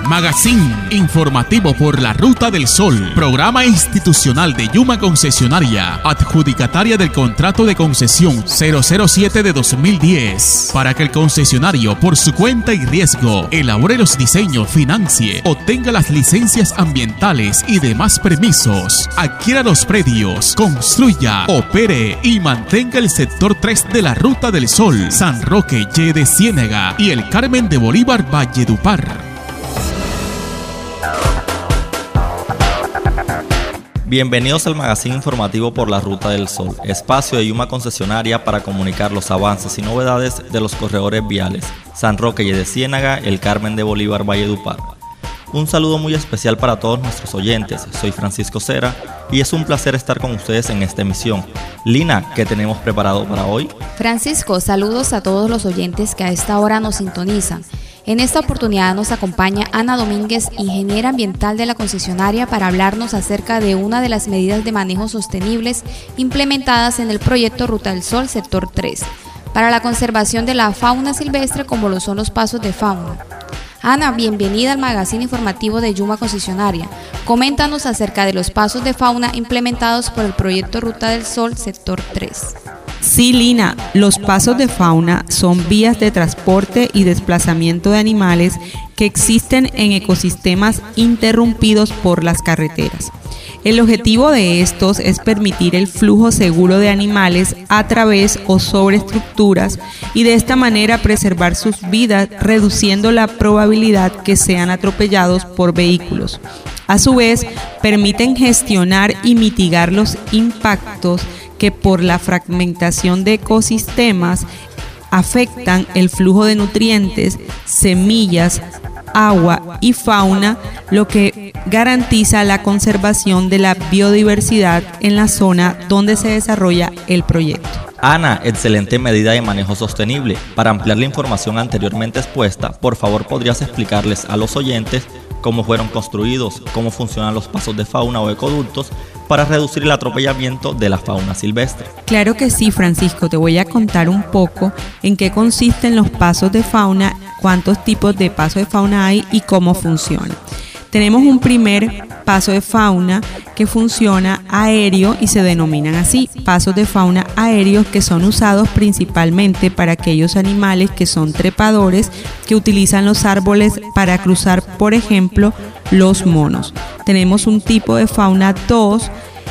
Magazine informativo por la Ruta del Sol. Programa institucional de Yuma Concesionaria, adjudicataria del contrato de concesión 007 de 2010, para que el concesionario, por su cuenta y riesgo, elabore los diseños, financie, obtenga las licencias ambientales y demás permisos, adquiera los predios, construya, opere y mantenga el sector 3 de la Ruta del Sol, San Roque, Y de Ciénaga y el Carmen de Bolívar, Valledupar. Bienvenidos al magazine informativo por la Ruta del Sol, espacio de Yuma Concesionaria para comunicar los avances y novedades de los corredores viales San Roque y de Ciénaga, el Carmen de Bolívar, Valledupar. Un saludo muy especial para todos nuestros oyentes. Soy Francisco Cera y es un placer estar con ustedes en esta emisión. Lina, ¿qué tenemos preparado para hoy? Francisco, saludos a todos los oyentes que a esta hora nos sintonizan. En esta oportunidad nos acompaña Ana Domínguez, ingeniera ambiental de la concesionaria, para hablarnos acerca de una de las medidas de manejo sostenibles implementadas en el proyecto Ruta del Sol Sector 3, para la conservación de la fauna silvestre como lo son los pasos de fauna. Ana, bienvenida al magazine informativo de Yuma Concesionaria. Coméntanos acerca de los pasos de fauna implementados por el proyecto Ruta del Sol Sector 3. Sí, Lina, los pasos de fauna son vías de transporte y desplazamiento de animales que existen en ecosistemas interrumpidos por las carreteras. El objetivo de estos es permitir el flujo seguro de animales a través o sobre estructuras y de esta manera preservar sus vidas, reduciendo la probabilidad que sean atropellados por vehículos. A su vez, permiten gestionar y mitigar los impactos que por la fragmentación de ecosistemas afectan el flujo de nutrientes, semillas, agua y fauna, lo que garantiza la conservación de la biodiversidad en la zona donde se desarrolla el proyecto. Ana, excelente medida de manejo sostenible. Para ampliar la información anteriormente expuesta, por favor, ¿podrías explicarles a los oyentes cómo fueron construidos, cómo funcionan los pasos de fauna o ecoductos para reducir el atropellamiento de la fauna silvestre? Claro que sí, Francisco, te voy a contar un poco en qué consisten los pasos de fauna, cuántos tipos de pasos de fauna hay y cómo funcionan. Tenemos un primer paso de fauna que funciona aéreo y se denominan así, pasos de fauna aéreos, que son usados principalmente para aquellos animales que son trepadores, que utilizan los árboles para cruzar, por ejemplo, los monos. Tenemos un tipo de fauna 2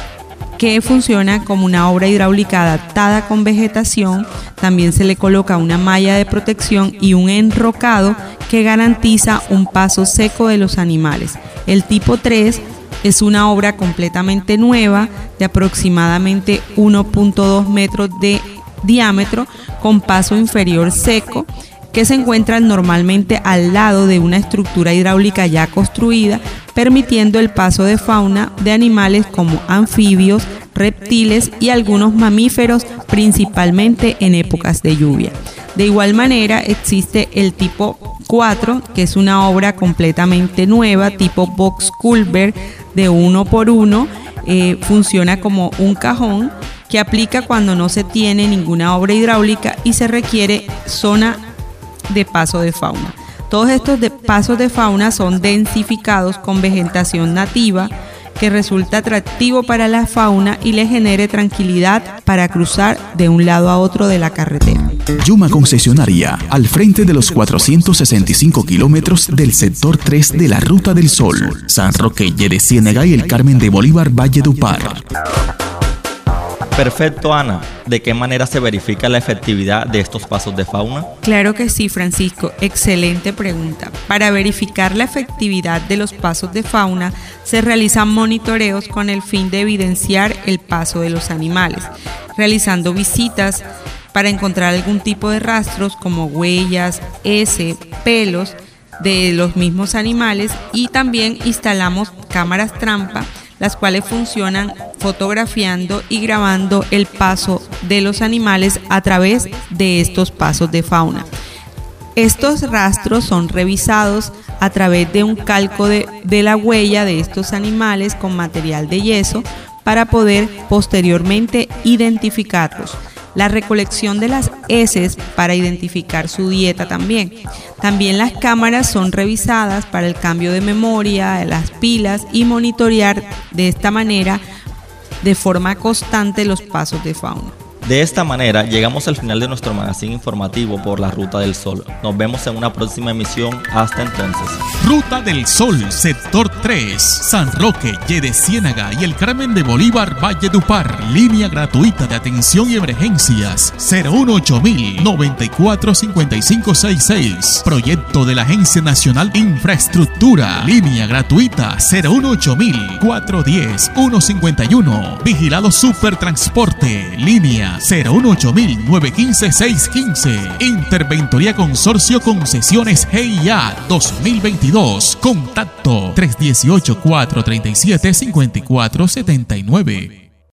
que funciona como una obra hidráulica adaptada con vegetación. También se le coloca una malla de protección y un enrocado que garantiza un paso seco de los animales. El tipo 3 es una obra completamente nueva de aproximadamente 1.2 metros de diámetro con paso inferior seco, que se encuentran normalmente al lado de una estructura hidráulica ya construida, permitiendo el paso de fauna de animales como anfibios, reptiles y algunos mamíferos, principalmente en épocas de lluvia. De igual manera existe el tipo 4, que es una obra completamente nueva, tipo box culvert de 1x1, funciona como un cajón que aplica cuando no se tiene ninguna obra hidráulica y se requiere zona de paso de fauna. Todos estos pasos de fauna son densificados con vegetación nativa que resulta atractivo para la fauna y le genere tranquilidad para cruzar de un lado a otro de la carretera. Yuma Concesionaria, al frente de los 465 kilómetros del sector 3 de la Ruta del Sol, San Roque, Y de Ciénaga y el Carmen de Bolívar, Valledupar. Perfecto, Ana. ¿De qué manera se verifica la efectividad de estos pasos de fauna? Claro que sí, Francisco. Excelente pregunta. Para verificar la efectividad de los pasos de fauna, se realizan monitoreos con el fin de evidenciar el paso de los animales, realizando visitas para encontrar algún tipo de rastros como huellas, pelos de los mismos animales, y también instalamos cámaras trampa, las cuales funcionan fotografiando y grabando el paso de los animales a través de estos pasos de fauna. Estos rastros son revisados a través de un calco de la huella de estos animales con material de yeso para poder posteriormente identificarlos. La recolección de las heces para identificar su dieta también. También las cámaras son revisadas para el cambio de memoria, de las pilas y monitorear de esta manera de forma constante los pasos de fauna. De esta manera llegamos al final de nuestro magazine informativo por la Ruta del Sol. Nos vemos en una próxima emisión. Hasta entonces. Ruta del Sol, sector 3, San Roque, Yede Ciénaga y el Carmen de Bolívar, Valledupar. Línea gratuita de atención y emergencias 018.000 945566. Proyecto de la Agencia Nacional de Infraestructura. Línea gratuita 018.000 410 151. Vigilado Supertransporte. Línea 018.000 915 615. Interventoría Consorcio Concesiones GIA 2022. Contacto 318 437 5479.